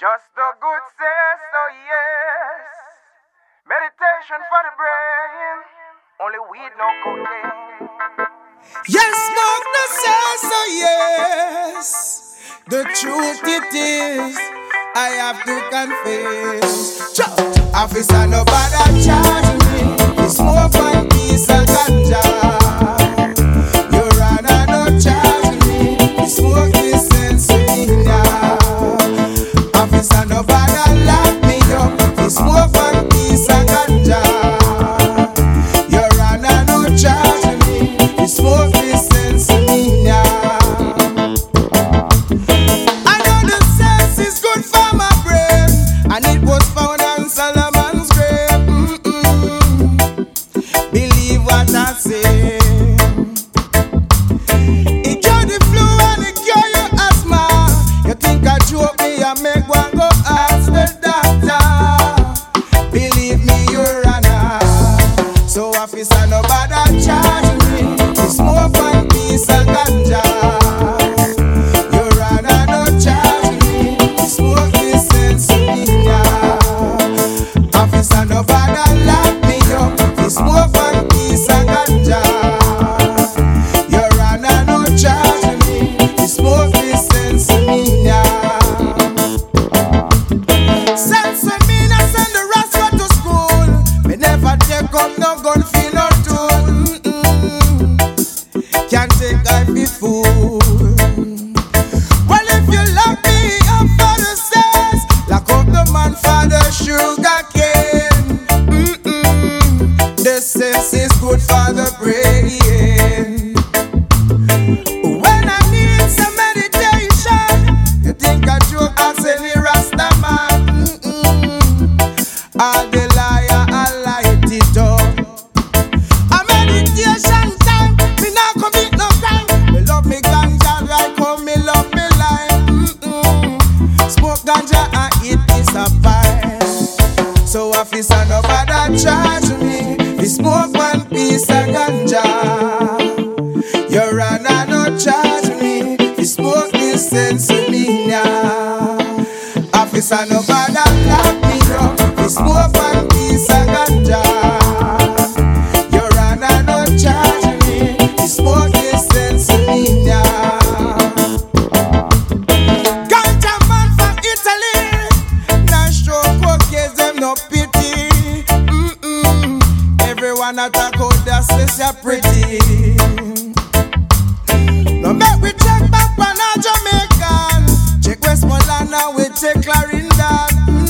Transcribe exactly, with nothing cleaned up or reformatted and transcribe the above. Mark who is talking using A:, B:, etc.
A: Just the good say so, yes. Meditation for the brain. Only weed, no cocaine.
B: Yes, smoke no say so, yes. The truth it is, I have to confess. Chuck. Officer, nobody charge me. You smoke one piece of ganja. Your Honor, no charge me. You smoke this sense in ya. Officer, nobody lock me up. You smoke one piece of ganja. Your Honor, no charge me. You smoke this sense in ya. I know the sense is good for my brain, and it was found on Solomon's grave. Mm-mm. Believe what I say. It cure the flu and it cure your asthma. You think I joke me and make one go ask the doctor. Believe me, Your Honor. So officer, nobody charge me. You smoke one piece of ganja. Your Honor, no charge me. You smoke this sense in ya. Officer, nobody lock me up. You smoke one piece of ganja. Your Honor, no charge me. You smoke this sense in ya. Sense in me, I send the rascal to school. Me never take up no gun for no tool. Mm-mm. Can't take I be fool. Well, if you lock me up for the sense, lock up the man for the sugar cane. Mm-mm. The sense is good for the brain. When I need some meditation, you think I joke as any Rasta man. Mm-mm. All the liar, I light it up. A meditation time, me not commit no crime. Me love me ganja right how me love me life. Mm-mm. Smoke ganja and eat piece of pie. So officer, nobody charge me. We smoke one piece of ganja. Your Honor, no charge me. We smoke this sense in me now. Officer, nobody lock me up. We smoke one piece of ganja. Your Honor, no charge me. We smoke this sense in me now. Ganja man from Italy. Now stroke cocaine, them no pity. Mm-mm. Everyone attack out their says you're pretty. No make we check back on a Jamaican. Check Westmoreland and we check Clarendon.